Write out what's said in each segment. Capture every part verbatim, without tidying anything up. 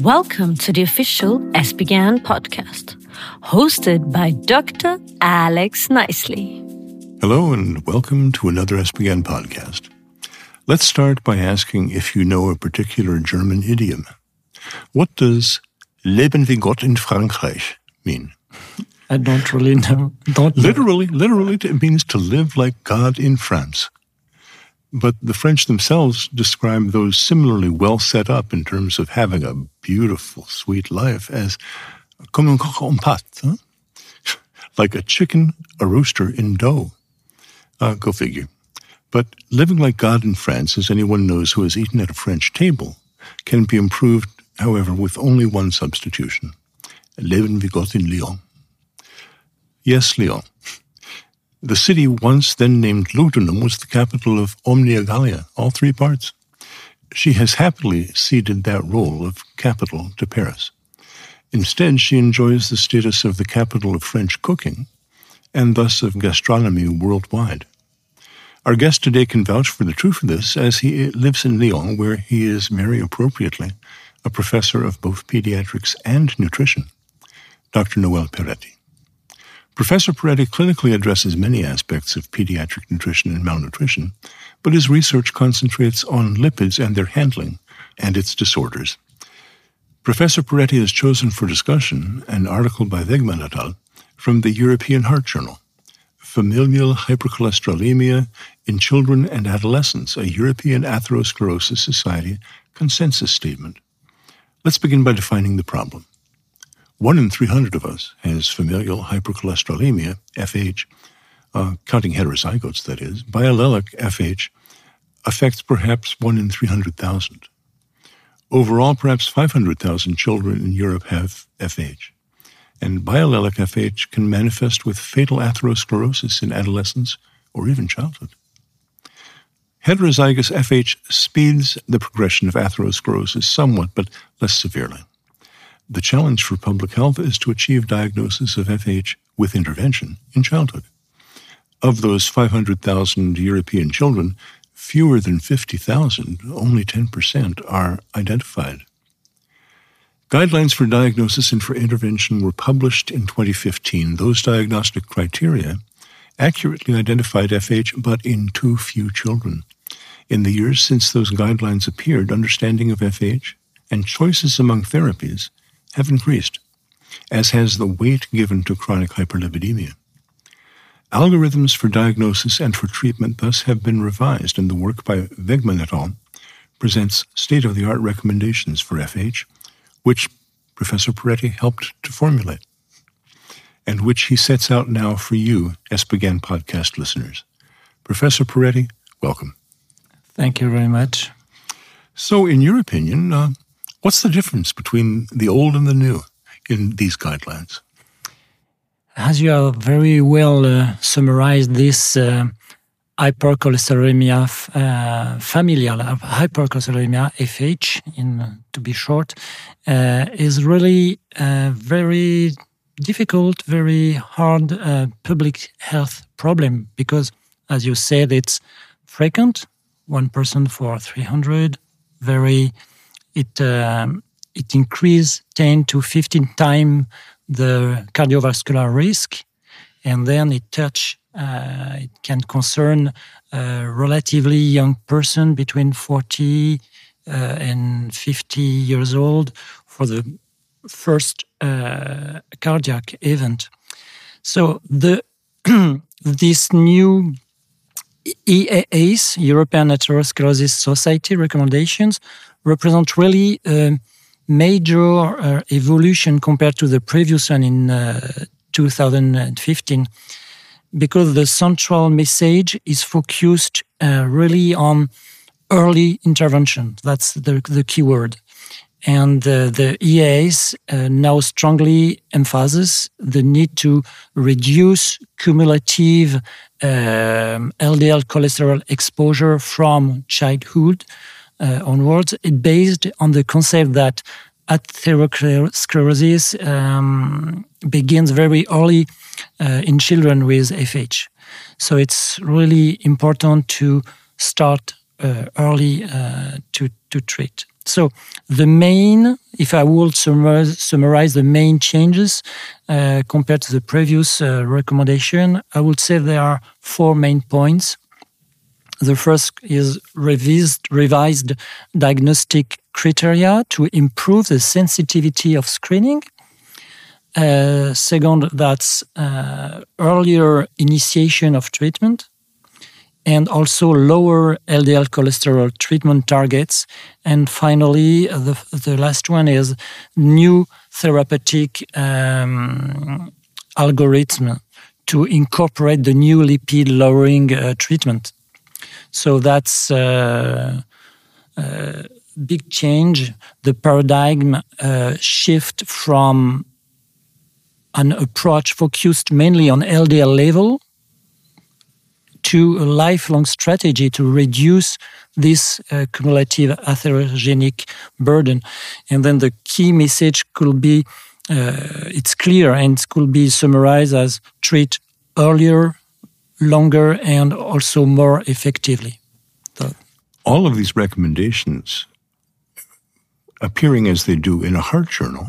Welcome to the official ESPGHAN podcast, hosted by Doctor Alex Nicely. Hello and welcome to another ESPGHAN podcast. Let's start by asking if you know a particular German idiom. What does Leben wie Gott in Frankreich mean? I don't really know. Don't literally, know. literally, it means to live like God in France. But the French themselves describe those similarly well set up in terms of having a beautiful, sweet life as comme un coq en pâte, huh? Like a chicken, a rooster in dough. Uh, go figure. But living like God in France, as anyone knows who has eaten at a French table, can be improved, however, with only one substitution. Leben wie Gott in Lyon. Yes, Lyon. The city once then named Lugdunum was the capital of Omnia Gallia, all three parts. She has happily ceded that role of capital to Paris. Instead, she enjoys the status of the capital of French cooking, and thus of gastronomy worldwide. Our guest today can vouch for the truth of this, as he lives in Lyon, where he is very appropriately a professor of both pediatrics and nutrition, Doctor Noel Peretti. Professor Peretti clinically addresses many aspects of pediatric nutrition and malnutrition, but his research concentrates on lipids and their handling and its disorders. Professor Peretti has chosen for discussion an article by Wegmann et al. From the European Heart Journal, Familial Hypercholesterolemia in Children and Adolescents, a European Atherosclerosis Society consensus statement. Let's begin by defining the problem. One in three hundred of us has familial hypercholesterolemia, F H, uh, counting heterozygotes, that is. Biallelic F H affects perhaps one in three hundred thousand. Overall, perhaps five hundred thousand children in Europe have F H. And biallelic F H can manifest with fatal atherosclerosis in adolescence or even childhood. Heterozygous F H speeds the progression of atherosclerosis somewhat, but less severely. The challenge for public health is to achieve diagnosis of F H with intervention in childhood. Of those five hundred thousand European children, fewer than fifty thousand, only ten percent, are identified. Guidelines for diagnosis and for intervention were published in twenty fifteen. Those diagnostic criteria accurately identified F H, but in too few children. In the years since those guidelines appeared, understanding of F H and choices among therapies have increased, as has the weight given to chronic hyperlipidemia. Algorithms for diagnosis and for treatment thus have been revised, and the work by Wegmann et al. Presents state-of-the-art recommendations for F H, which Professor Peretti helped to formulate, and which he sets out now for you, ESPGHAN podcast listeners. Professor Peretti, welcome. Thank you very much. So, in your opinion, uh, what's the difference between the old and the new in these guidelines? As you have very well uh, summarized this uh, hypercholesterolemia, uh, familial hypercholesterolemia, F H, in, to be short, uh, is really a very difficult, very hard uh, public health problem because, as you said, it's frequent, one person for three hundred, very It um, it increases ten to fifteen times the cardiovascular risk, and then it touch uh, it can concern a relatively young person between forty uh, and fifty years old for the first uh, cardiac event. So the this new E A S, European Atherosclerosis Society recommendations, represent really a major uh, evolution compared to the previous one in uh, two thousand fifteen, because the central message is focused uh, really on early intervention. That's the, the key word. And uh, the E A S uh, now strongly emphasizes the need to reduce cumulative um, L D L cholesterol exposure from childhood uh, onwards, it based on the concept that atherosclerosis um, begins very early uh, in children with F H. So it's really important to start uh, early uh, to, to treat. So the main, if I would summarize, summarize the main changes uh, compared to the previous uh, recommendation, I would say there are four main points. The first is revised, revised diagnostic criteria to improve the sensitivity of screening. Uh, second, that's uh, earlier initiation of treatment, and also lower L D L cholesterol treatment targets. And finally, the, the last one is new therapeutic um, algorithm to incorporate the new lipid-lowering uh, treatment. So that's a uh, uh, big change, the paradigm uh, shift from an approach focused mainly on L D L level to a lifelong strategy to reduce this uh, cumulative atherogenic burden. And then the key message could be, uh, it's clear and could be summarized as treat earlier, longer, and also more effectively. So, all of these recommendations, appearing as they do in a heart journal,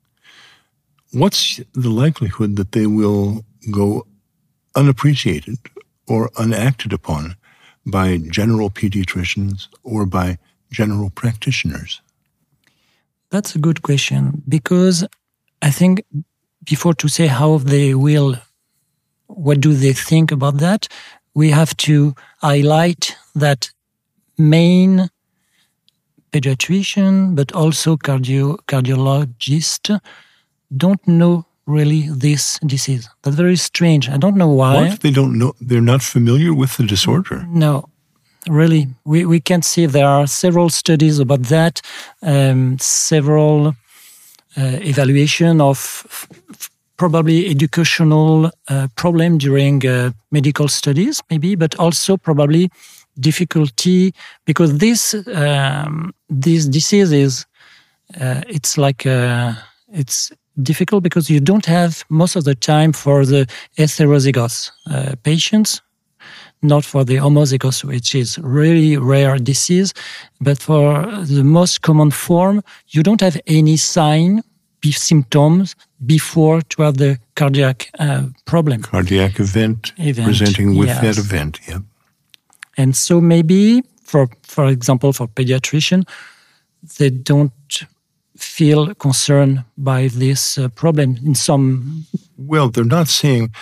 what's the likelihood that they will go unappreciated or unacted upon by general pediatricians or by general practitioners? That's a good question, because I think before to say how they will, what do they think about that, we have to highlight that main pediatrician, but also cardio cardiologist don't know really this disease. That's very strange. I don't know why. What? They don't know? They're not familiar with the disorder? No, really. We we can see there are several studies about that, um, several uh, evaluation of f- f- probably educational uh, problem during uh, medical studies, maybe, but also probably difficulty because this um, this disease is uh, it's like uh, it's. difficult because you don't have most of the time for the heterozygous uh, patients, not for the homozygous, which is really rare disease, but for the most common form, you don't have any sign, symptoms before to have the cardiac uh, problem. Cardiac event, event presenting with yes. that event, yeah. And so maybe, for for example, for pediatrician, they don't feel concerned by this uh, problem in some... Well, they're not saying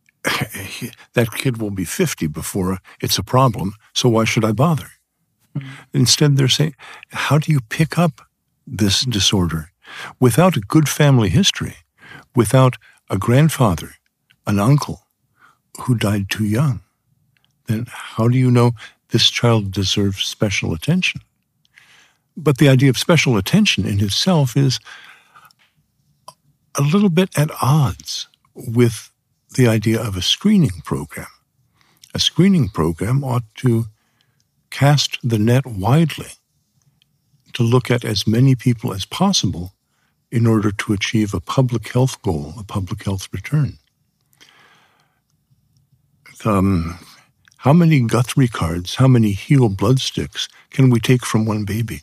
that kid will be fifty before it's a problem, so why should I bother? Mm-hmm. Instead, they're saying, how do you pick up this disorder without a good family history, without a grandfather, an uncle who died too young? Then how do you know this child deserves special attention? But the idea of special attention in itself is a little bit at odds with the idea of a screening program. A screening program ought to cast the net widely to look at as many people as possible in order to achieve a public health goal, a public health return. Um, how many Guthrie cards, how many Heal blood sticks can we take from one baby?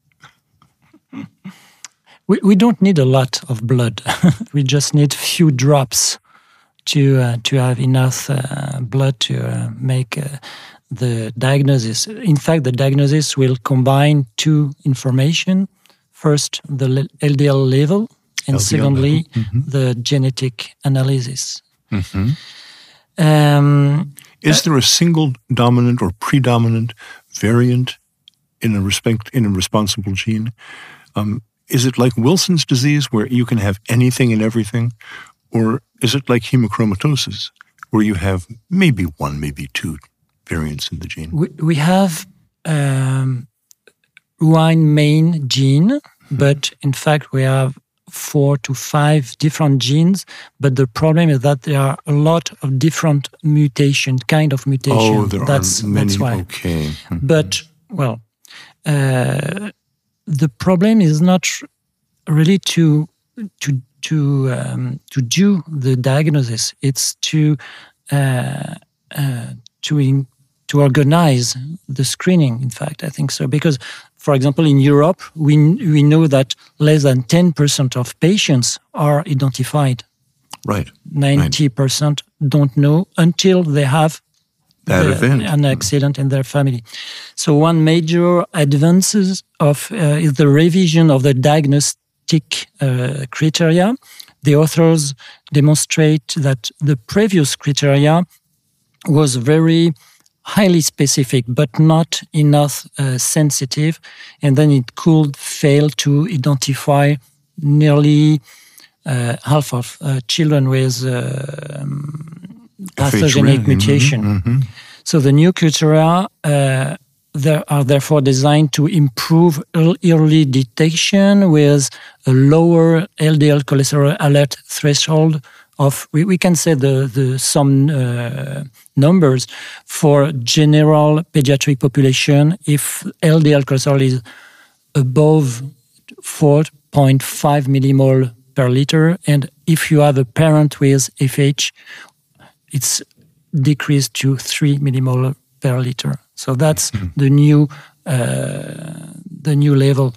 We we don't need a lot of blood. We just need few drops to uh, to have enough uh, blood to uh, make uh, the diagnosis. In fact, the diagnosis will combine two information. First, the L D L level, and L D L secondly, level. Mm-hmm. the genetic analysis. Mm-hmm. Um, Is there a single dominant or predominant variant in a respect in a responsible gene? Um, is it like Wilson's disease, where you can have anything and everything, or is it like hemochromatosis, where you have maybe one, maybe two variants in the gene? We we have um, one main gene, mm-hmm. but in fact we have four to five different genes. But the problem is that there are a lot of different mutation, kind of mutation. Oh, there that's, are many. That's why. Okay. Mm-hmm. But well. Uh, the problem is not really to to to um, to do the diagnosis. It's to uh, uh, to in, to organize the screening. In fact, I think so, because For example, in Europe, we we know that less than ten percent of patients are identified. Right. ninety percent right. don't know until they have that the, event. an accident in their family. So one major advances of uh, is the revision of the diagnostic uh, criteria. The authors demonstrate that the previous criteria was very highly specific, but not enough uh, sensitive, and then it could fail to identify nearly uh, half of uh, children with uh, um, pathogenic mutation. Mm-hmm, mm-hmm. So the new criteria uh, there are therefore designed to improve early detection with a lower L D L cholesterol alert threshold of, we, we can say the, the some uh, numbers for general pediatric population. If L D L cholesterol is above four point five millimole per liter, and if you have a parent with F H, it's decreased to three millimole per liter. So that's mm-hmm. the new uh, the new level.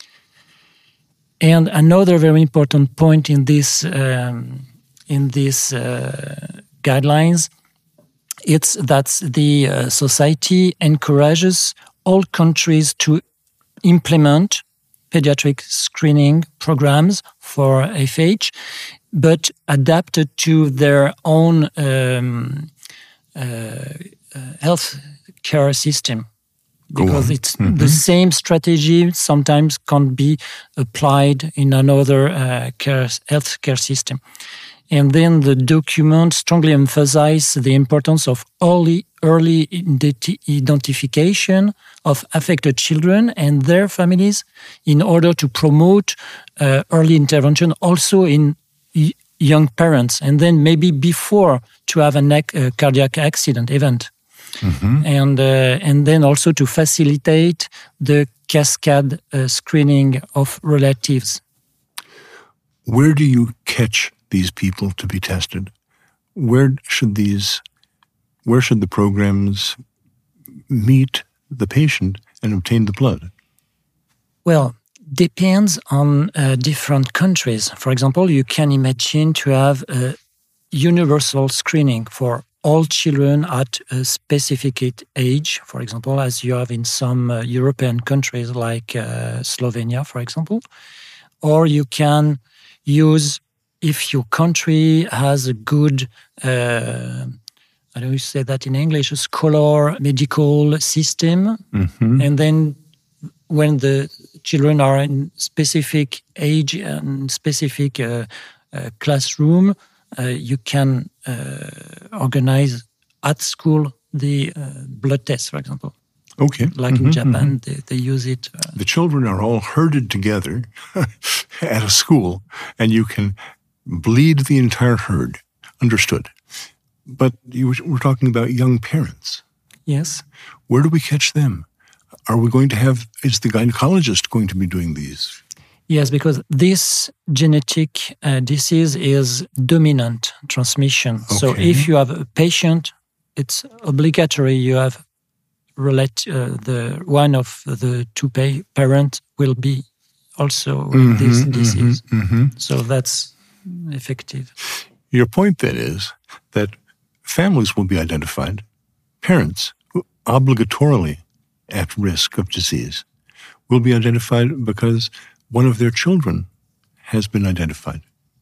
And another very important point in this um, in these uh, guidelines, it's that the uh, society encourages all countries to implement pediatric screening programs for F H, but adapted to their own um, uh, uh, health care system. Because it's mm-hmm. the same strategy sometimes can't be applied in another uh, care, health care system. And then the document strongly emphasizes the importance of early, early identification of affected children and their families in order to promote uh, early intervention also in y- young parents, and then maybe before to have a uh, cardiac accident event. Mm-hmm. And uh, and then also to facilitate the cascade uh, screening of relatives. Where do you catch these people to be tested? Where should these, where should the programs meet the patient and obtain the blood? Well, depends on uh, different countries. For example, you can imagine to have a universal screening for all children at a specific age, for example, as you have in some uh, European countries like uh, Slovenia, for example. Or you can use, if your country has a good, uh, I don't know how you say that in English, a scholar medical system, mm-hmm. and then when the children are in specific age and specific uh, uh, classroom, Uh, you can uh, organize at school the uh, blood test, for example. Okay. Like mm-hmm, in Japan, mm-hmm. they, they use it. Uh, the children are all herded together at a school, and you can bleed the entire herd. Understood. But you were talking about young parents. Yes. Where do we catch them? Are we going to have, is the gynecologist going to be doing these? Yes, because this genetic uh, disease is dominant transmission. Okay. So if you have a patient, it's obligatory you have relate uh, the one of the two pa- parents will be also with mm-hmm, this disease. Mm-hmm, mm-hmm. So that's effective. Your point then is that families will be identified, parents who obligatorily at risk of disease will be identified because one of their children has been identified.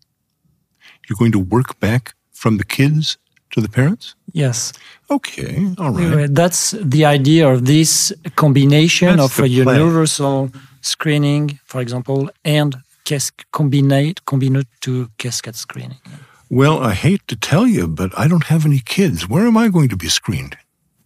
You're going to work back from the kids to the parents? Yes. Okay, all right. That's the idea of this combination That's of a plan. Universal screening, for example, and cas- combinate, combinate to cascade screening. Well, I hate to tell you, but I don't have any kids. Where am I going to be screened?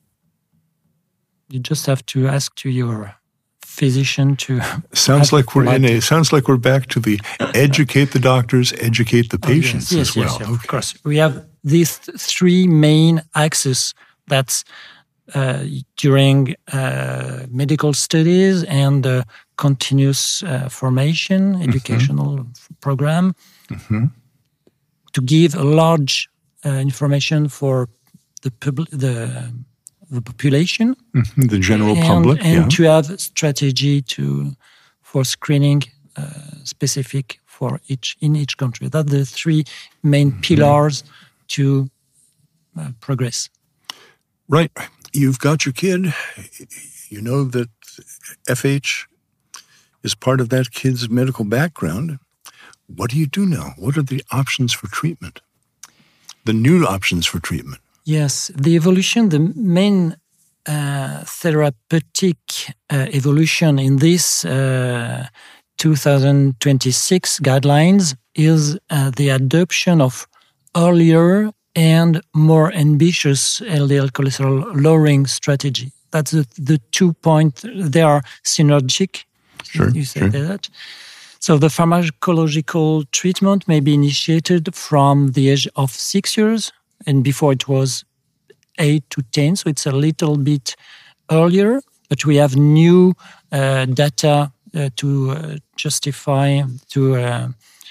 You just have to ask to your physician to sounds like we're in a sounds like we're back to the educate the doctors, educate the patients oh, yes, as yes, well. Yes, yes, okay. Of course, we have these th- three main axes that's uh, during uh, medical studies and uh, continuous uh, formation educational mm-hmm. program mm-hmm. to give a large uh, information for the public, the the population, mm-hmm. the general and, public, and yeah. to have a strategy to for screening uh, specific for each in each country. That's the three main mm-hmm. pillars to uh, progress. Right. You've got your kid. You know that F H is part of that kid's medical background. What do you do now? What are the options for treatment? The new options for treatment? Yes, the evolution, the main uh, therapeutic uh, evolution in this uh, two thousand twenty-six guidelines is uh, the adoption of earlier and more ambitious L D L cholesterol lowering strategy. That's the, the two points. They are synergic. Sure, you said sure. that. So the pharmacological treatment may be initiated from the age of six years, and before it was eight to ten, so it's a little bit earlier. But we have new uh, data uh, to uh, justify, to uh,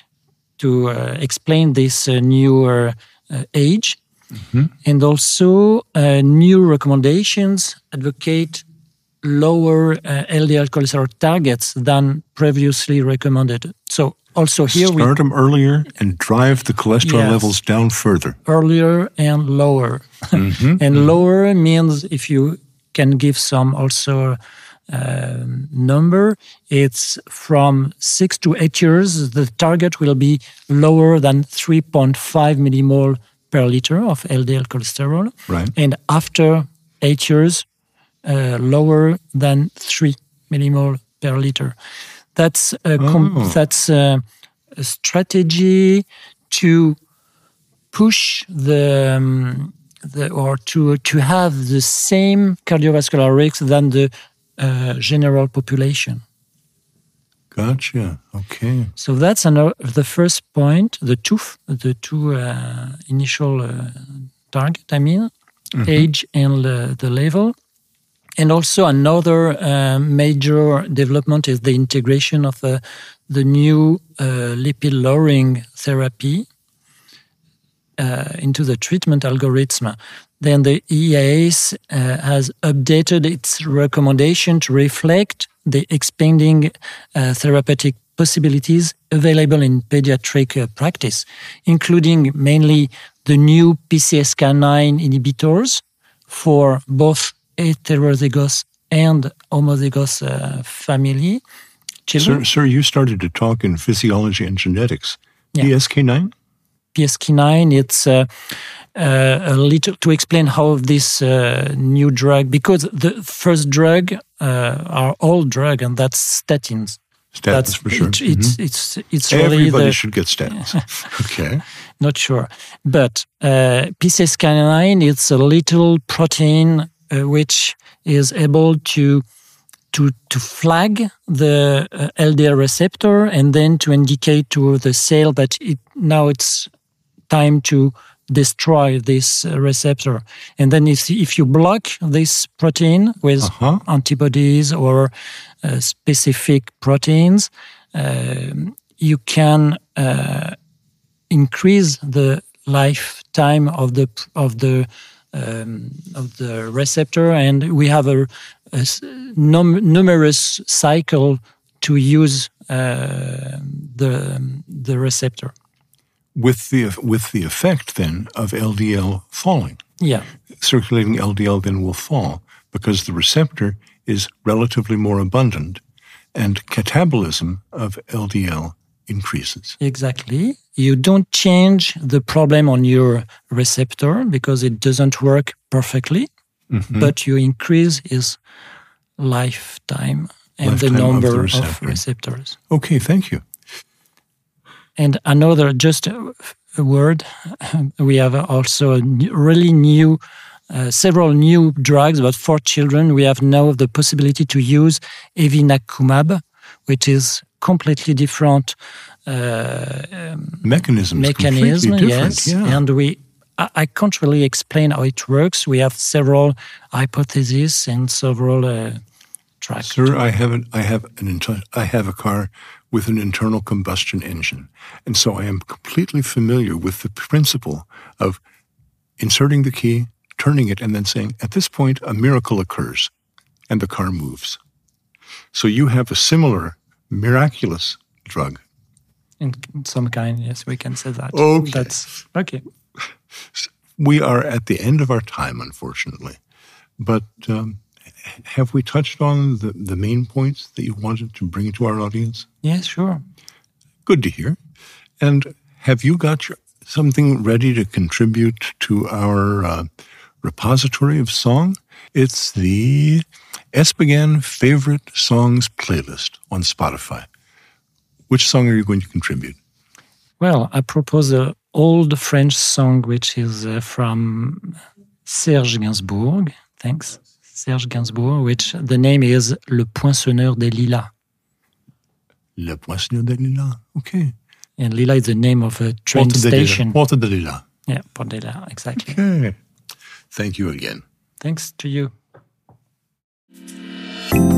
to uh, explain this uh, newer uh, age, mm-hmm. and also uh, new recommendations advocate lower uh, L D L cholesterol targets than previously recommended. So also here Start we start them earlier and drive the cholesterol yes, levels down further. Earlier and lower. Mm-hmm. and mm-hmm. lower means if you can give some also uh, number, it's from six to eight years, the target will be lower than three point five millimole per liter of L D L cholesterol. Right. And after eight years, Uh, lower than three millimole per liter. That's a, com- oh. that's a, a strategy to push the, um, the or to to have the same cardiovascular risk than the uh, general population. Gotcha. Okay. So that's another, the first point. The two the two uh, initial uh, target. I mean, mm-hmm. age and uh, the level. And also another uh, major development is the integration of uh, the new uh, lipid-lowering therapy uh, into the treatment algorithm. Then the E A S uh, has updated its recommendation to reflect the expanding uh, therapeutic possibilities available in pediatric uh, practice, including mainly the new P C S K nine inhibitors for both heterozygous and homozygous uh, family children. Sir, sir, you started to talk in physiology and genetics. Yeah. P S K nine? P S K nine, it's uh, uh, a little to explain how this uh, new drug, because the first drug uh, are old drug, and that's statins. Statins, that's, for sure. It, it's, mm-hmm. it's, it's really Everybody the, should get statins. Okay. Not sure. But uh, P C S K nine, it's a little protein Uh, which is able to to to flag the uh, L D L receptor and then to indicate to the cell that it now it's time to destroy this uh, receptor. And then if if you block this protein with uh-huh. antibodies or uh, specific proteins, uh, you can uh, increase the lifetime of the of the Um, of the receptor, and we have a, a num- numerous cycle to use uh, the the receptor. With the with the effect then of L D L falling. Yeah, circulating L D L then will fall because the receptor is relatively more abundant, and catabolism of L D L increases. Exactly. You don't change the problem on your receptor because it doesn't work perfectly, mm-hmm. but you increase its lifetime and lifetime the number of, the receptor. of receptors. Okay, thank you. And another, just a, a word, we have also a really new, uh, several new drugs, but for children, we have now the possibility to use evinacumab, which is completely different uh, um, mechanisms. Mechanism, yes, yeah. And we, I, I can't really explain how it works. We have several hypotheses and several uh, tracks. Sir, I have an, I have an inter- I have a car with an internal combustion engine, and so I am completely familiar with the principle of inserting the key, turning it and then saying, at this point, a miracle occurs, and the car moves. So you have a similar miraculous drug. In some kind, yes, we can say that. Okay. That's okay. We are at the end of our time, unfortunately. But um, have we touched on the, the main points that you wanted to bring to our audience? Yes, sure. Good to hear. And have you got your, something ready to contribute to our uh, repository of song? It's the Espegan Favorite Songs playlist on Spotify. Which song are you going to contribute? Well, I propose an old French song which is uh, from Serge Gainsbourg. Thanks. Serge Gainsbourg, which the name is Le Poinçonneur des Lilas. Le Poinçonneur des Lilas. Okay. And Lila is the name of a train Porte de station. Lilas. Porte de Lilas. Yeah, Porte de Lilas, exactly. Okay. Thank you again. Thanks to you.